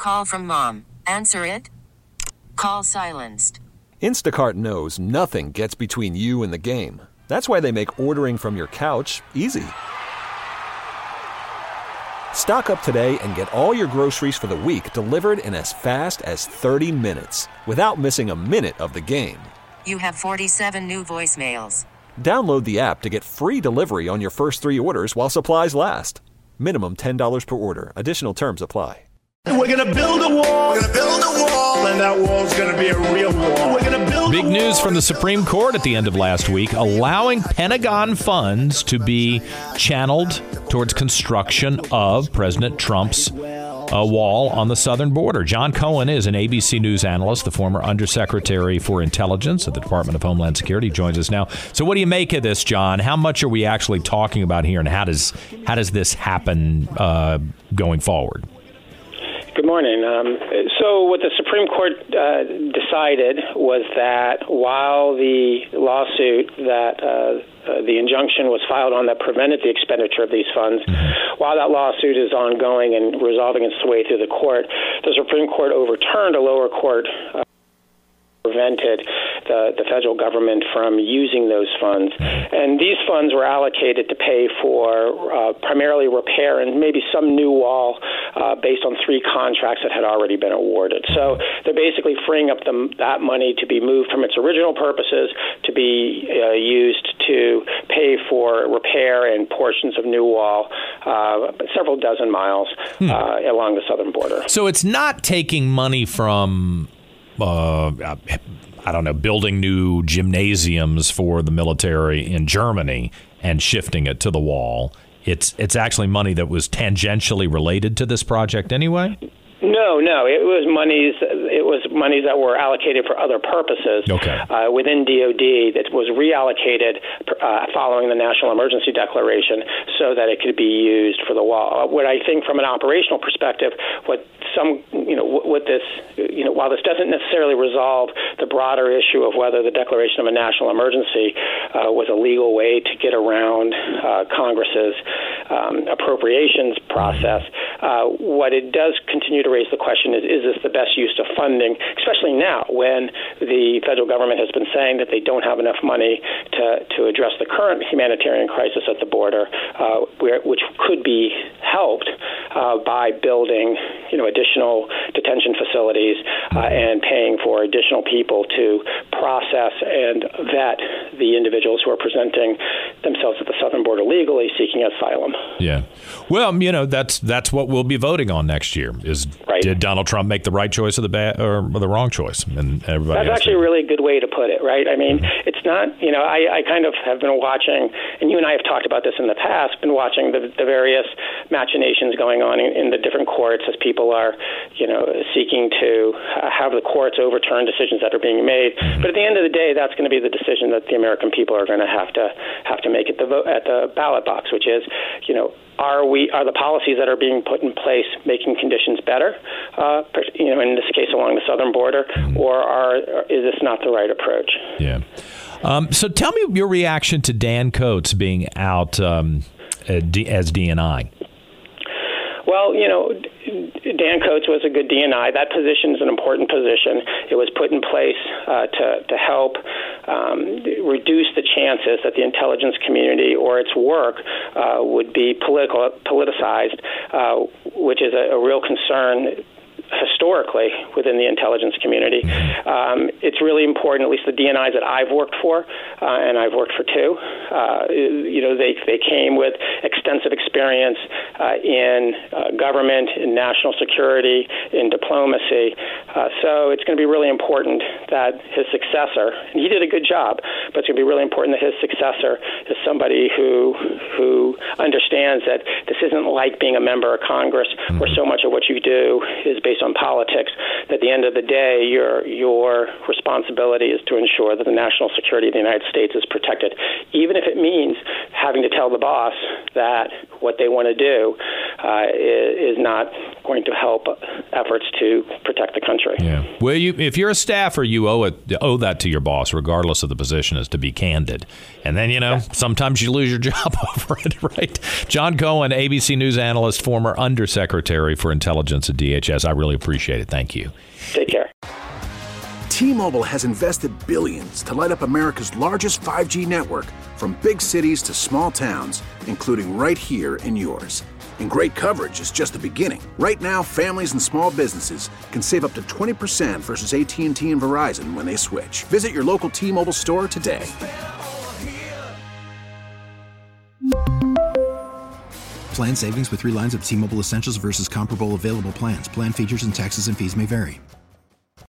Call from mom. Answer it. Call silenced. Instacart knows nothing gets between you and the game. That's why they make ordering from your couch easy. Stock up today and get all your groceries for the week delivered in as fast as 30 minutes without missing a minute of the game. You have 47 new voicemails. Download the app to get free delivery on your first 3 orders while supplies last. Minimum $10 per order. Additional terms apply. We're going to build a wall. We're going to build a wall. And that wall's going to be a real wall. We're going to build Big news from the Supreme Court at the end of last week, allowing Pentagon funds to be channeled towards construction of President Trump's wall on the southern border. John Cohen is an ABC News analyst, the former Undersecretary for Intelligence at the Department of Homeland Security. He joins us now. So what do you make of this, John? How much are we actually talking about here, and how does this happen going forward? Good morning. So what the Supreme Court decided was that while the lawsuit that the injunction was filed on that prevented the expenditure of these funds, while that lawsuit is ongoing and resolving its way through the court, the Supreme Court overturned a lower court prevented the federal government from using those funds. And these funds were allocated to pay for primarily repair and maybe some new wall based on 3 contracts that had already been awarded. So they're basically freeing up that money to be moved from its original purposes to be used to pay for repair and portions of new wall, several dozen miles along the southern border. So it's not taking money from building new gymnasiums for the military in Germany and shifting it to the wall. It's actually money that was tangentially related to this project anyway? No. It was monies that were allocated for other purposes within DOD that was reallocated following the national emergency declaration so that it could be used for the wall. What I think from an operational perspective, while this doesn't necessarily resolve the broader issue of whether the declaration of a national emergency was a legal way to get around Congress's appropriations process, what it does continue to raise the question is this the best use of funding, especially now when the federal government has been saying that they don't have enough money to address the current humanitarian crisis at the border, which could be helped by building additional detention facilities and paying for additional people to process and vet the individuals who are presenting themselves at the southern border legally seeking asylum. Yeah. Well, that's what we'll be voting on next year is did Donald Trump make the right choice or the wrong choice? And everybody that's actually a really good way to put it, right? I mean, it's not, I kind of have been watching, and you and I have talked about this in the past, been watching the various machinations going on in the different courts as people are, seeking to have the courts overturn decisions that are being made. But at the end of the day, that's going to be the decision that the American people are going to have to make at the ballot box, which is, are the policies that are being put in place making conditions better, in this case along the southern border, or is this not the right approach? Yeah. So tell me your reaction to Dan Coats being out as DNI. Well, Dan Coats was a good DNI. That position is an important position. It was put in place to help reduce the chances that the intelligence community or its work would be politicized, which is a real concern historically within the intelligence community. It's really important, at least the DNIs that I've worked for, and I've worked for 2, they came with extensive experience in government, in national security, in diplomacy. So it's going to be really important that his successor, and he did a good job, but it's going to be really important that his successor is somebody who understands that this isn't like being a member of Congress where so much of what you do is based on politics. That at the end of the day, your responsibility is to ensure that the national security of the United States is protected, even if it means having to tell the boss that what they want to do is not going to help efforts to protect the country. Yeah. Well, if you're a staffer, you you owe that to your boss, regardless of the position, is to be candid. And then, sometimes you lose your job over it, right? John Cohen, ABC News analyst, former undersecretary for intelligence at DHS. I really appreciate it. Thank you. Take care. T-Mobile has invested billions to light up America's largest 5G network, from big cities to small towns, including right here in yours. And great coverage is just the beginning. Right now, families and small businesses can save up to 20% versus AT&T and Verizon when they switch. Visit your local T-Mobile store today. Plan savings with 3 lines of T-Mobile Essentials versus comparable available plans. Plan features and taxes and fees may vary.